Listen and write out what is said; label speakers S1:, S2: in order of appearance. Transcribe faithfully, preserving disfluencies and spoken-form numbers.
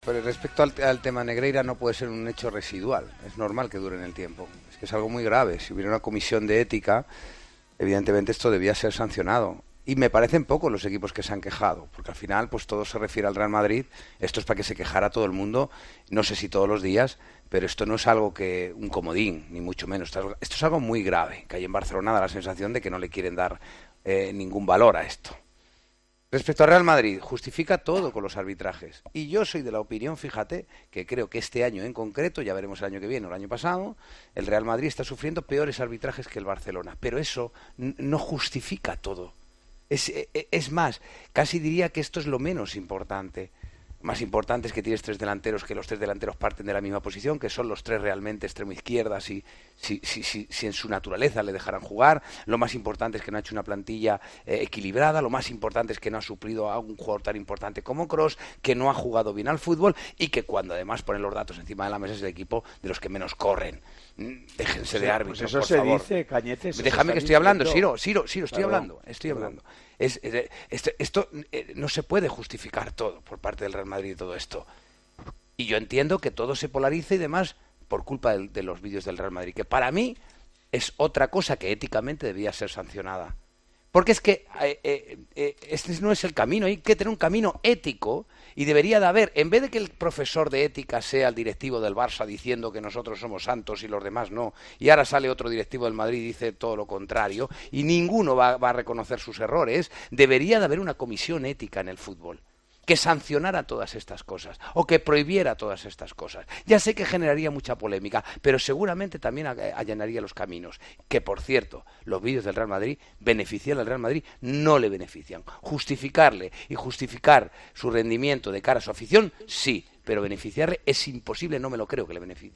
S1: Pero respecto al, al tema Negreira, no puede ser un hecho residual. Es normal que dure en el tiempo. Es que es algo muy grave. Si hubiera una comisión de ética, evidentemente esto debía ser sancionado. Y me parecen pocos los equipos que se han quejado, porque al final pues todo se refiere al Real Madrid. Esto es para que se quejara todo el mundo, no sé si todos los días, pero esto no es algo que un comodín, ni mucho menos. Esto es algo muy grave, que hay en Barcelona da la sensación de que no le quieren dar eh, ningún valor a esto. Respecto al Real Madrid, justifica todo con los arbitrajes. Y yo soy de la opinión, fíjate, que creo que este año en concreto, ya veremos el año que viene o el año pasado, el Real Madrid está sufriendo peores arbitrajes que el Barcelona. Pero eso no justifica todo. Es, es más, casi diría que esto es lo menos importante. Más importante es que tienes tres delanteros, que los tres delanteros parten de la misma posición, que son los tres realmente extremo izquierda, si, si, si, si, si en su naturaleza le dejaran jugar. Lo más importante es que no ha hecho una plantilla eh, equilibrada. Lo más importante es que no ha suplido a un jugador tan importante como Kroos, que no ha jugado bien al fútbol y que cuando además ponen los datos encima de la mesa es el equipo de los que menos corren. Déjense
S2: sí,
S1: de árbitros,
S2: pues eso
S1: por
S2: se
S1: favor.
S2: dice, Cañete.
S1: Déjame que estoy hablando, Siro, Siro, Siro, estoy Perdón. hablando, estoy Perdón. hablando. Es, es, esto esto eh, no se puede justificar todo por parte del Real Madrid y todo esto. Y yo entiendo que todo se polariza y demás por culpa de, de los vídeos del Real Madrid, que para mí es otra cosa que éticamente debía ser sancionada. Porque es que eh, eh, eh, este no es el camino, hay que tener un camino ético y debería de haber, en vez de que el profesor de ética sea el directivo del Barça diciendo que nosotros somos santos y los demás no, y ahora sale otro directivo del Madrid y dice todo lo contrario, y ninguno va, va a reconocer sus errores, debería de haber una comisión ética en el fútbol que sancionara todas estas cosas o que prohibiera todas estas cosas. Ya sé que generaría mucha polémica, pero seguramente también allanaría los caminos. Que, por cierto, los vídeos del Real Madrid beneficiar al Real Madrid no le benefician. Justificarle y justificar su rendimiento de cara a su afición, sí, pero beneficiarle es imposible, no me lo creo que le beneficie.